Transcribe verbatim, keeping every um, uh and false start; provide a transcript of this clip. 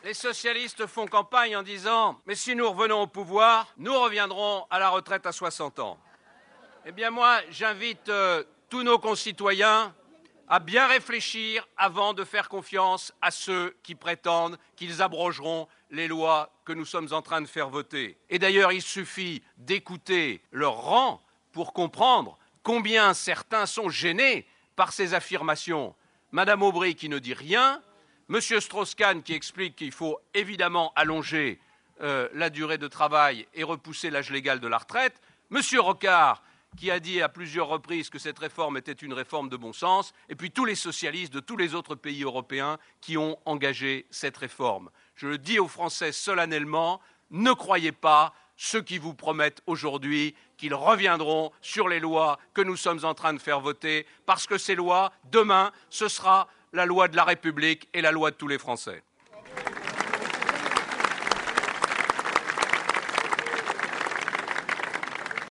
Les socialistes font campagne en disant « Mais si nous revenons au pouvoir, nous reviendrons à la retraite à soixante ans ». Eh bien moi, j'invite euh, tous nos concitoyens à bien réfléchir avant de faire confiance à ceux qui prétendent qu'ils abrogeront les lois que nous sommes en train de faire voter. Et d'ailleurs, il suffit d'écouter leur rang pour comprendre combien certains sont gênés par ces affirmations. Madame Aubry qui ne dit rien, Monsieur Strauss-Kahn qui explique qu'il faut évidemment allonger euh, la durée de travail et repousser l'âge légal de la retraite, Monsieur Rocard qui a dit à plusieurs reprises que cette réforme était une réforme de bon sens, et puis tous les socialistes de tous les autres pays européens qui ont engagé cette réforme. Je le dis aux Français solennellement, ne croyez pas ceux qui vous promettent aujourd'hui qu'ils reviendront sur les lois que nous sommes en train de faire voter, parce que ces lois, demain, ce sera la loi de la République et la loi de tous les Français.